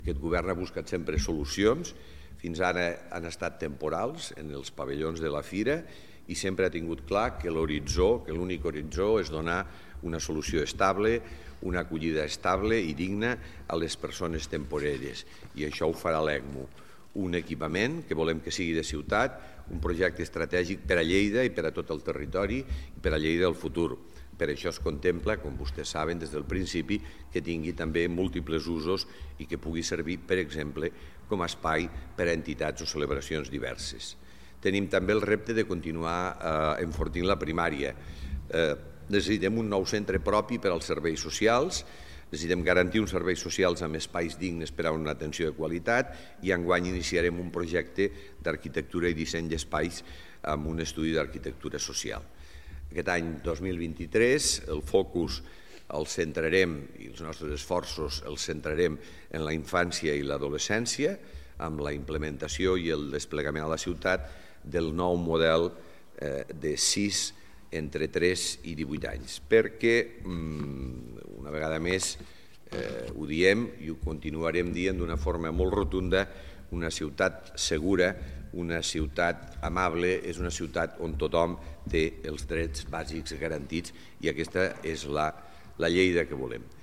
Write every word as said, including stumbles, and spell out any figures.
Aquest govern ha buscat sempre solucions, fins ara han estat temporals en els pavellons de la Fira i sempre ha tingut clar que l'horitzó, que l'únic horitzó és donar una solució estable, una acollida estable i digna a les persones temporelles. I això ho farà l'ECMO. Un equipament que volem que sigui de ciutat, un projecte estratègic per a Lleida i per a tot el territori i per a Lleida del futur. Per això es contempla, com vostès saben des del principi, que tingui també múltiples usos i que pugui servir, per exemple, com a espai per a entitats o celebracions diverses. Tenim també el repte de continuar eh, enfortint la primària. Eh, necessitem un nou centre propi per als serveis socials, necessitem garantir uns serveis socials amb espais dignes per a una atenció de qualitat i enguany iniciarem un projecte d'arquitectura i disseny d'espais amb un estudi d'arquitectura social. Aquest any dos mil vint-i-tres el focus el centrarem i els nostres esforços els centrarem en la infància i l'adolescència amb la implementació i el desplegament a la ciutat del nou model eh, de sis entre tres i divuit anys, perquè una vegada més eh, ho diem i ho continuarem dient d'una forma molt rotunda, una ciutat segura, una ciutat amable, és una ciutat on tothom té els drets bàsics garantits i aquesta és la, la Lleida que volem.